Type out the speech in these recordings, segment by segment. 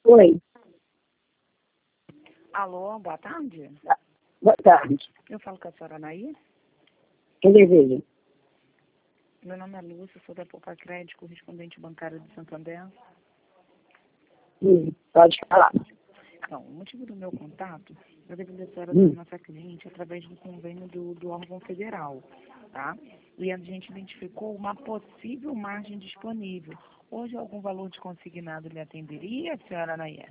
Oi, Alô, boa tarde. boa tarde. Eu falo com a senhora Anaí. Quem deseja? Meu nome é Lúcia, sou da Poupa Crédito, correspondente bancária de Santander. Pode falar. Então, o motivo do meu contato, eu deveria ser da Hum. nossa cliente através do convênio do órgão federal, tá? E a gente identificou uma possível margem disponível. Hoje, algum valor de consignado lhe atenderia, senhora Anaí?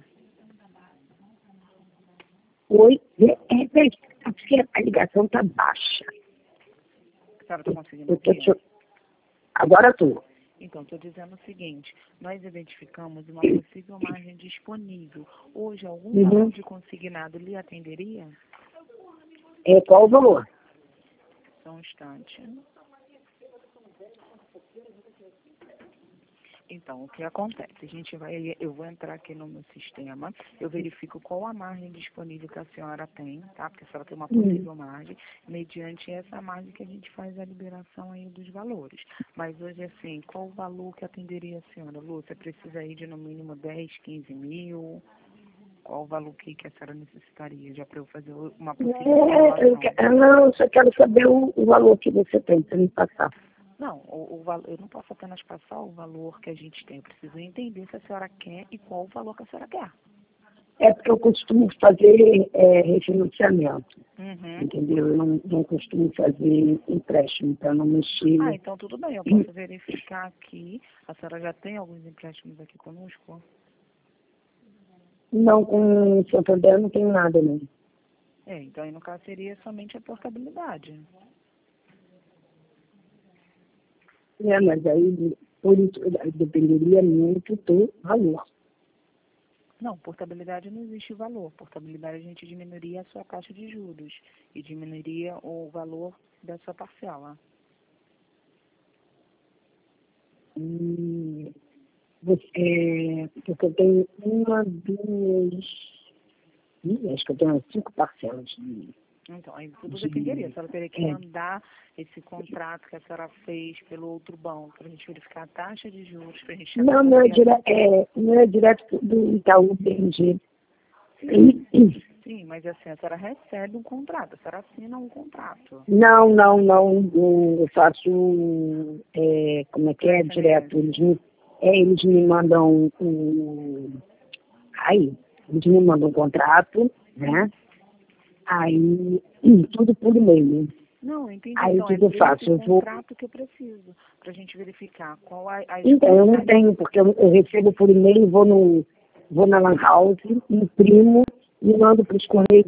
Oi, repete, porque a ligação está baixa. A senhora está conseguindo Eu tô ouvir? Agora estou. Então, estou dizendo o seguinte, nós identificamos uma possível margem disponível. Hoje, algum valor de consignado lhe atenderia? Qual o valor? Só um instante. Então, o que acontece? Eu vou entrar aqui no meu sistema, eu verifico qual a margem disponível que a senhora tem, tá? Porque a senhora tem uma possível margem, mediante essa margem que a gente faz a liberação aí dos valores. Mas hoje, assim, qual o valor que atenderia a senhora? Lúcia, precisa aí de no mínimo 10, 15 mil? Qual o valor que a senhora necessitaria já para eu fazer uma possível simulação? Não, eu só quero saber o valor que você tem para me passar. Não, eu não posso apenas passar o valor que a gente tem. Eu preciso entender se a senhora quer e qual o valor que a senhora quer. É porque eu costumo fazer refinanciamento, Uhum. entendeu? Eu não costumo fazer empréstimo para não mexer. Ah, então tudo bem. Eu posso verificar aqui. A senhora já tem alguns empréstimos aqui conosco? Não, com o Santander não tenho nada, não. Então aí no caso seria somente a portabilidade. Mas aí por isso, dependeria muito do valor. Não, portabilidade não existe valor. Portabilidade a gente diminuiria a sua taxa de juros e diminuiria o valor da sua parcela. Porque eu tenho uma, duas, acho que eu tenho umas 5 parcelas. Então, aí tudo dependeria. A senhora teria que mandar esse contrato que a senhora fez pelo outro banco para a gente verificar a taxa de juros, para a gente tentar Não é direto do Itaú BNG. Sim, mas assim, a senhora recebe um contrato, a senhora assina um contrato. Não. Eu faço, como é que é, SMS. direto. Eles me mandam eles me mandam um contrato, né? Aí, tudo por e-mail. Não, entendi. Aí o Então, que é eu desse faço? contrato que eu preciso, para a gente verificar qual as Então, eu não condições. tenho, porque eu recebo por e-mail, vou na Lan House, imprimo e mando para os correios,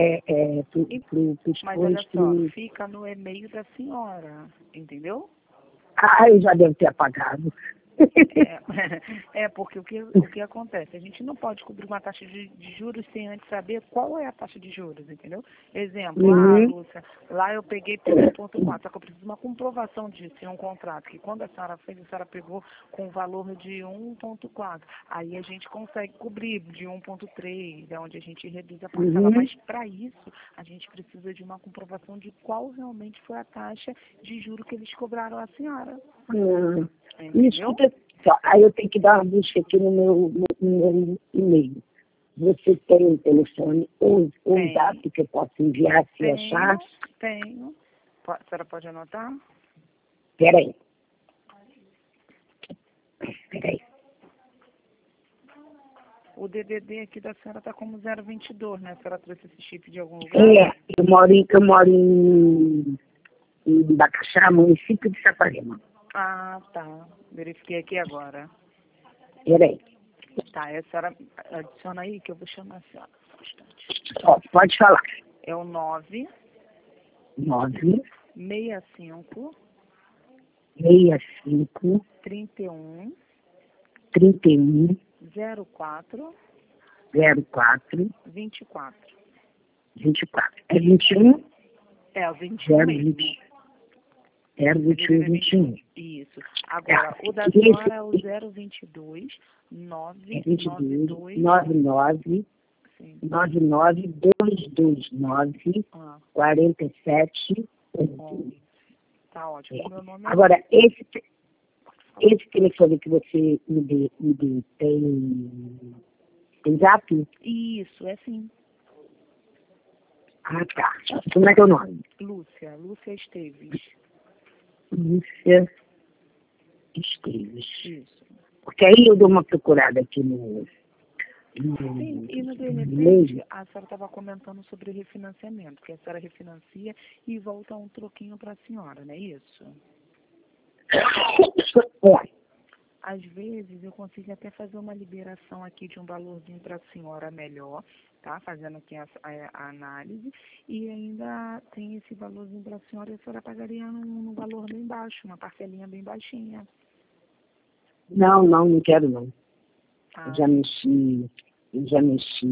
Mas olha só, fica no e-mail da senhora, entendeu? eu já devo ter apagado. Porque o que acontece? A gente não pode cobrir uma taxa de juros sem antes saber qual é a taxa de juros, entendeu? Exemplo, Lúcia, lá eu peguei por 1,4, só que eu preciso de uma comprovação disso em um contrato, que quando a senhora fez, a senhora pegou com o valor de 1,4. Aí a gente consegue cobrir de 1,3, é onde a gente reduz a parcela. Mas para isso, a gente precisa de uma comprovação de qual realmente foi a taxa de juros que eles cobraram à senhora. Escuta só, aí eu tenho que dar uma busca aqui no meu e-mail. Você tem um telefone ou um dado que eu posso enviar se achar? Tenho. A senhora pode anotar? Peraí. O DDD aqui da senhora está como 022, né? A senhora trouxe esse chip de algum lugar? Eu moro em Bacaxá, município de Saquarema. Ah, tá. Verifiquei aqui agora. Peraí. Tá, a senhora adiciona aí que eu vou chamar a senhora. Só um instante. Pode falar. É o 9 65 31 04 24. 24. É 21? É o 21 mesmo. 21. Isso. Agora, o da senhora é o 022 992 99 229 47. Tá ótimo. Meu nome é Agora, esse telefone que você me deu tem WhatsApp? Isso, é sim. Ah, tá. Como é que é o nome? Lúcia Esteves. Lúcia Esteves. Isso. Porque aí eu dou uma procurada aqui no Sim, e no de e-mail. repente, a senhora estava comentando sobre refinanciamento, que a senhora refinancia e volta um troquinho para a senhora, não é isso? É. Às vezes eu consigo até fazer uma liberação aqui de um valorzinho para a senhora melhor, tá? Fazendo aqui a análise, e ainda tem esse valorzinho para a senhora e a senhora pagaria num valor bem baixo, uma parcelinha bem baixinha. Não quero não. Ah, Eu já mexi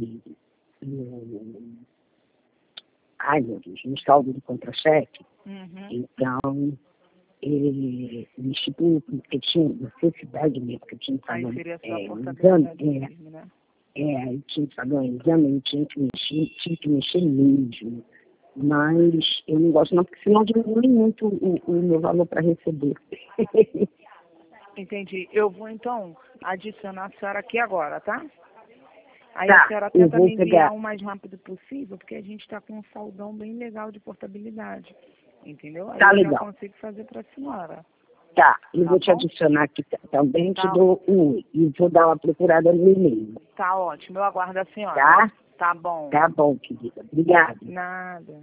no, ai meu Deus, no saldo do contra-cheque. uhum. Então, mexi porque tinha necessidade mesmo, porque eu tinha que Aí pagar seria só a um portabilidade exame, mesmo, né? eu tinha que pagar um exame, eu tinha que mexer mesmo. Mas eu não gosto não, porque senão diminui muito o meu valor para receber. Entendi. Eu vou, então, adicionar a senhora aqui agora, tá? Aí a Tá, senhora eu tenta vou me enviar pegar. o mais rápido possível, porque a gente está com um saldão bem legal de portabilidade. Entendeu? Aí Tá eu já legal. consigo fazer para a senhora. Tá, eu Tá vou te bom? adicionar aqui também, te Tá, dou e vou dar uma procurada no e-mail. tá ótimo. Eu aguardo a senhora. Tá? Tá bom. Tá bom, querida. Obrigada. Nada.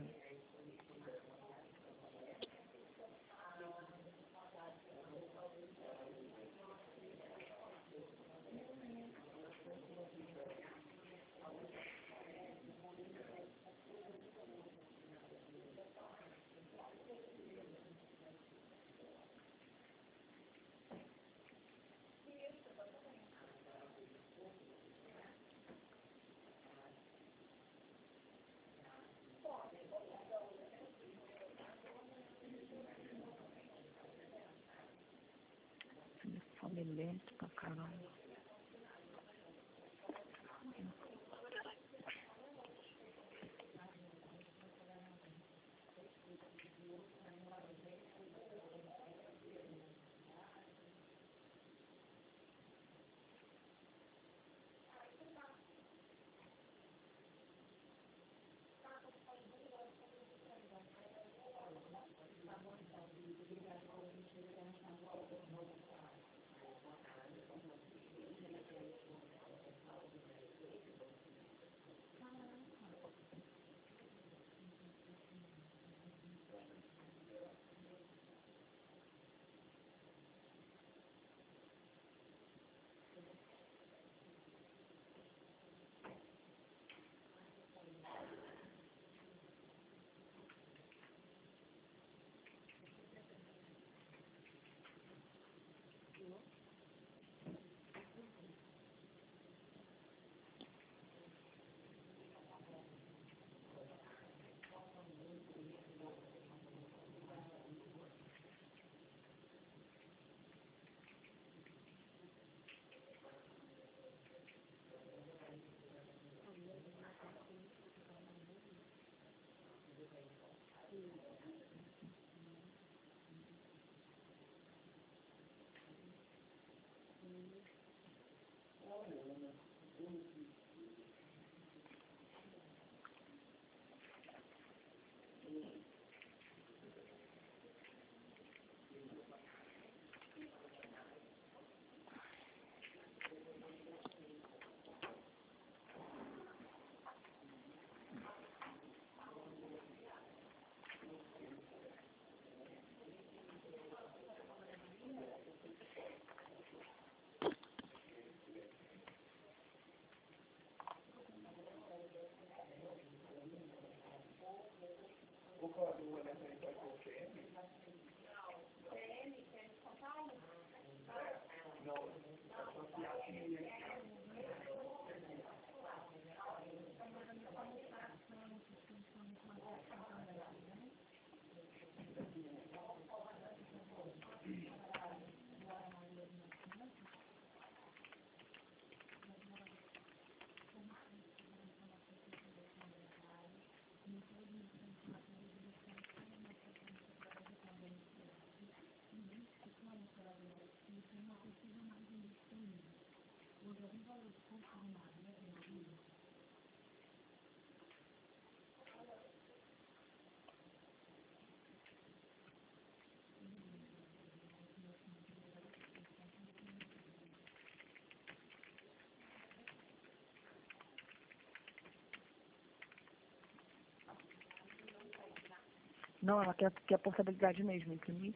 Fome lento pra caramba. Não, ela quer a portabilidade mesmo, imprimir.